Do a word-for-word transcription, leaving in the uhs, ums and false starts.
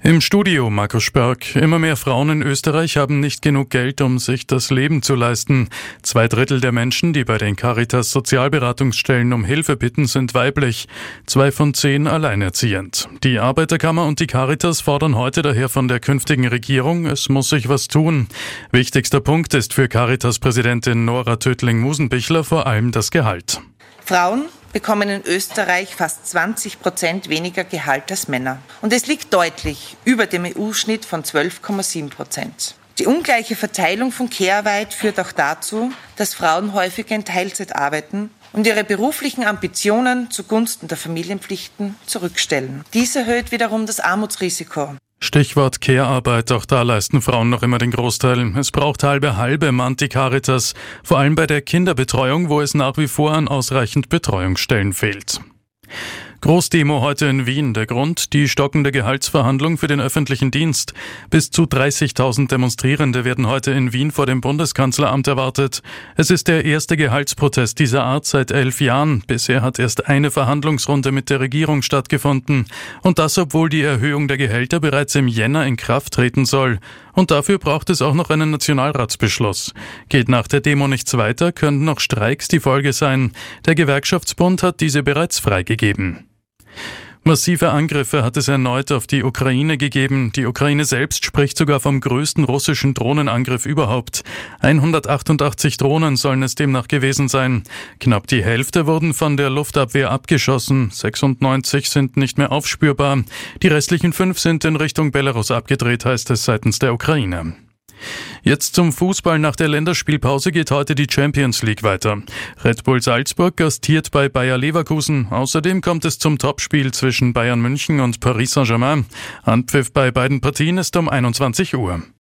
Im Studio Markus Spörk. Immer mehr Frauen in Österreich haben nicht genug Geld, um sich das Leben zu leisten. Zwei Drittel der Menschen, die bei den Caritas Sozialberatungsstellen um Hilfe bitten, sind weiblich. Zwei von zehn alleinerziehend. Die Arbeiterkammer und die Caritas fordern heute daher von der künftigen Regierung, es muss sich was tun. Wichtigster Punkt ist für Caritas-Präsidentin Nora Tötling-Musenbichler vor allem das Gehalt. Frauen bekommen in Österreich fast zwanzig Prozent weniger Gehalt als Männer. Und es liegt deutlich über dem E U-Schnitt von zwölf Komma sieben Prozent. Die ungleiche Verteilung von Care-Arbeit führt auch dazu, dass Frauen häufiger in Teilzeit arbeiten und ihre beruflichen Ambitionen zugunsten der Familienpflichten zurückstellen. Dies erhöht wiederum das Armutsrisiko. Stichwort Care-Arbeit, auch da leisten Frauen noch immer den Großteil. Es braucht halbe halbe, mahnt die Caritas, vor allem bei der Kinderbetreuung, wo es nach wie vor an ausreichend Betreuungsstellen fehlt. Großdemo heute in Wien. Der Grund, die stockende Gehaltsverhandlung für den öffentlichen Dienst. Bis zu dreißigtausend Demonstrierende werden heute in Wien vor dem Bundeskanzleramt erwartet. Es ist der erste Gehaltsprotest dieser Art seit elf Jahren. Bisher hat erst eine Verhandlungsrunde mit der Regierung stattgefunden. Und das, obwohl die Erhöhung der Gehälter bereits im Jänner in Kraft treten soll. Und dafür braucht es auch noch einen Nationalratsbeschluss. Geht nach der Demo nichts weiter, könnten noch Streiks die Folge sein. Der Gewerkschaftsbund hat diese bereits freigegeben. Massive Angriffe hat es erneut auf die Ukraine gegeben. Die Ukraine selbst spricht sogar vom größten russischen Drohnenangriff überhaupt. hundertachtundachtzig Drohnen sollen es demnach gewesen sein. Knapp die Hälfte wurden von der Luftabwehr abgeschossen. sechsundneunzig sind nicht mehr aufspürbar. Die restlichen fünf sind in Richtung Belarus abgedreht, heißt es seitens der Ukraine. Jetzt zum Fußball. Nach der Länderspielpause geht heute die Champions League weiter. Red Bull Salzburg gastiert bei Bayer Leverkusen. Außerdem kommt es zum Topspiel zwischen Bayern München und Paris Saint-Germain. Anpfiff bei beiden Partien ist um einundzwanzig Uhr.